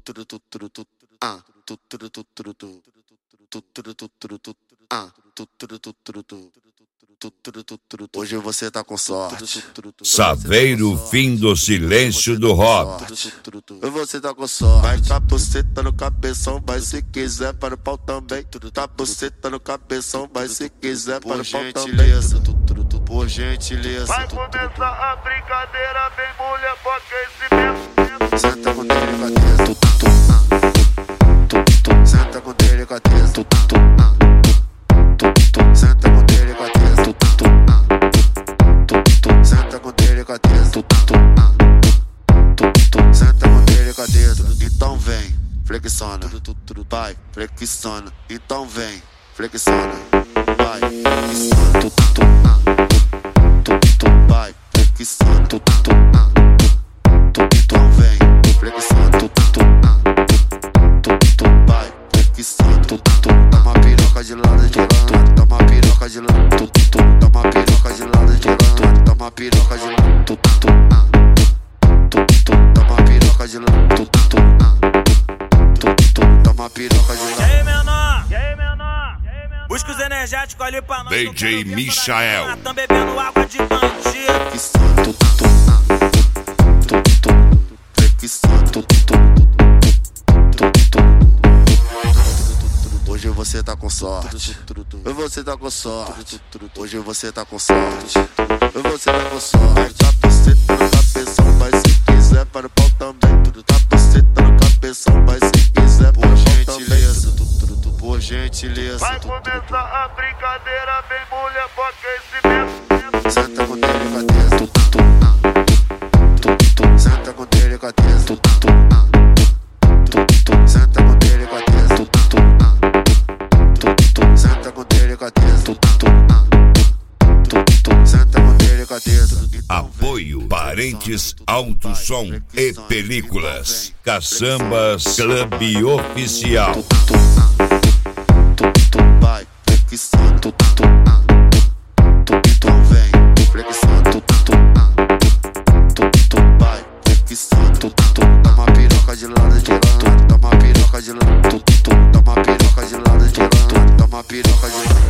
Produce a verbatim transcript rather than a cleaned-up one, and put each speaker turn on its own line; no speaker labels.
Ah, ah, hoje você tá com sorte.
Saveiro, fim do silêncio do rock.
Hoje você tá com sorte. Vai tá buceta no cabeção, mas se quiser para o pau também. Tá buceta no cabeção, mas se quiser para o pau também. Por gentileza.
Vai começar a brincadeira, bem mulher, com aquecimento.
Senta com delicadeza. Senta com delicadeza. Senta com delicadeza. Senta com delicadeza. Senta com delicadeza. Então vem, flexiona. Vai, flexiona. Então vem, flexiona. Vai, flexiona. Vai, flexiona. Então vem, flexiona. Vai, flexiona. Dá uma piroca de lado de lado. Dá uma piroca de lado. Dá uma piroca de lado de lado. Dá uma piroca de lado. Dá uma piroca de lado. Dá uma piroca de lado.
E aí, menor? E aí, menor? Busca os energéticos ali pra nós.
D J Michael.
Tão bebendo água de bandido.
Hoje você tá com sorte. Hoje você tá com sorte. Hoje você tá com sorte. Hoje você tá com sorte. Tá buceta no cabeção, mas se quiser para o pau também. Tá buceta no cabeção, mas se quiser para o pau também. Por gentileza.
Vai começar a brincadeira, bem mulher, com aquecimento.
Senta com delicadeza. Senta com delicadeza. Senta com delicadeza. Senta com delicadeza. Senta com delicadeza.
Apoio Parentes Alto Som e Películas. Caçambas Clube Oficial.
Vai, flexiona. Então vem, flexiona. Vai, flexiona. Dá uma piroca de lado de lado. Dá uma piroca de lado. Dá uma piroca de lado de lado. Dá uma piroca de lado.